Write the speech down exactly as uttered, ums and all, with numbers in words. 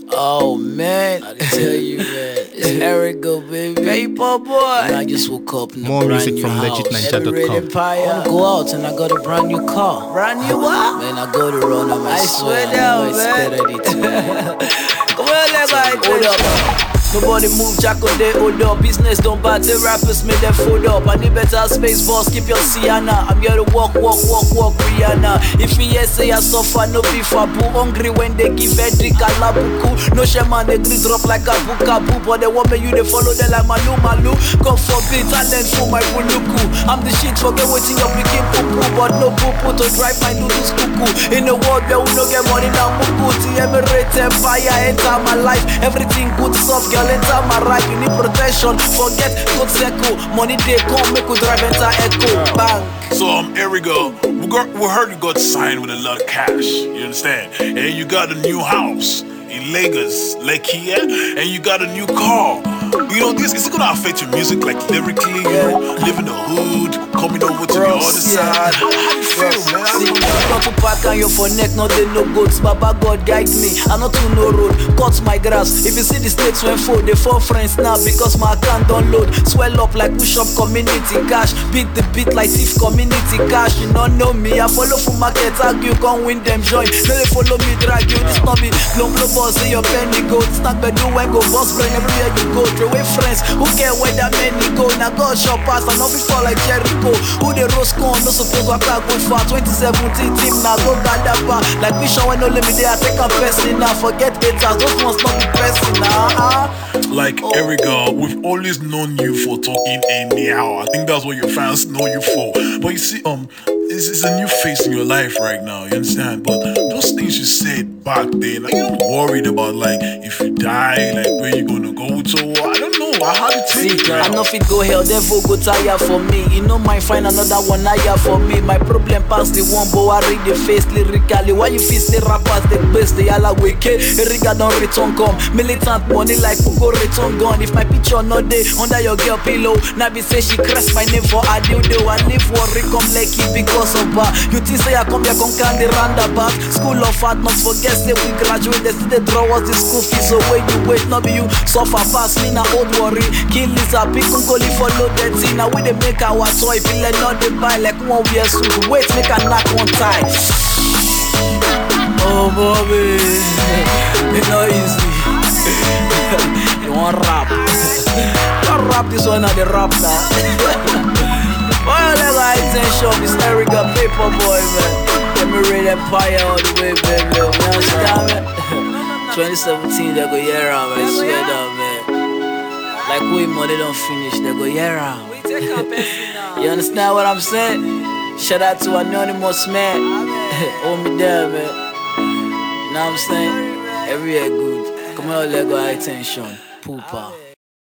Oh man, I tell you, man, it's Erica, baby. Paper boy. And I just woke up in a More brand music new from house. legit ninja dot Every com. Empire. I wanna go out and I got a brand new car. Brand new what? Man, I got to run on. I, I swear, down, man. Come on, let me hold up. Nobody move, Jack on they hold up. Business don't bad, the rappers made them fold up. I need better space, boss, keep your Sienna. I'm here to walk, walk, walk, walk, Rihanna. If me yes say I suffer, no be fabu. Hungry when they give Edric a labuku. No shaman, they green drop like a bukabu. But they want me, you they follow them like Malu Malu. God forbid, talent for my buluku. I'm the shit, forget waiting your picking poo-poo. But no poo-poo to drive my noodles cuckoo. In the world where we no get money now, muku. T Emirate Empire, enter my life. Everything good, soft, girl. Enter my ride, you need protection. Forget good circle. Money they come, make we drive enter echo. Bang. So um, here we go. We got we heard you got signed with a lot of cash. You understand? And you got a new house in Lagos, Lekki, yeah? And you got a new car. You know, this is gonna affect your music, like lyrically, you know, living the hood, coming over to the other side. How, how you feel, man? See, not to pack on your for neck, not they no goats. Baba God guide me, I not to no road. Cut my grass. If you see the states when four, they four friends now because my account don't load. Swell up like push up community cash. Beat the beat like thief community cash. You don't know me, I follow for market, argue, gon' win them join. No they follow me, drag you. This not be blow blow boss, say your penny go. Snack bedu when go boss brain everywhere you go. Throw away friends who get where that many go. Now God shop pass and not fall like Jericho. Who they roast con, no suppose I can go far. twenty seventeen team now go gadaba. Like Vision when no limit they I take a person now. Forget haters, those ones not be pressing now. Like oh. Erica, we've always known you for talking anyhow. I think that's what your fans know you for. But you see, um, this is a new face in your life right now, you understand? But those things you said back then, like you're not worried about like if you die, like where you gonna go to. I don't know. How do you take it? I know if it go hell, devil go tire for me. You know my find another one higher for me. My problem past the one, but I read the face lyrically. Why you feel the rappers the best? They all wake. Erica don't return come. Militant money like who go return gun. If my picture not there under your girl pillow, Nabi say she crest my name for a dildo. I live worry come like it because of her. You think say I come here come can the roundabout. School of art not forget say we graduate. They see the draw us the school fees. So wait you wait, not be you suffer pass me now old worry. Kill is a big uncoli follow that thing. Now we they make our toy feel like not they buy like one we are suit. Wait make a knock one time. Oh Bobby, it's not easy. You want rap? You rap this one or the rap now? Well, I got attention. It's Erica Paper Boy, man. Let me read Empire all the way, baby. You understand, man? twenty seventeen, they go year round, man. I swear down, man. Like we money don't finish, they go year round. You understand what I'm saying? Shout out to Anonymous, man. Hold me there, man. You know what I'm saying? Every year good. Come on, let go attention. Poopa.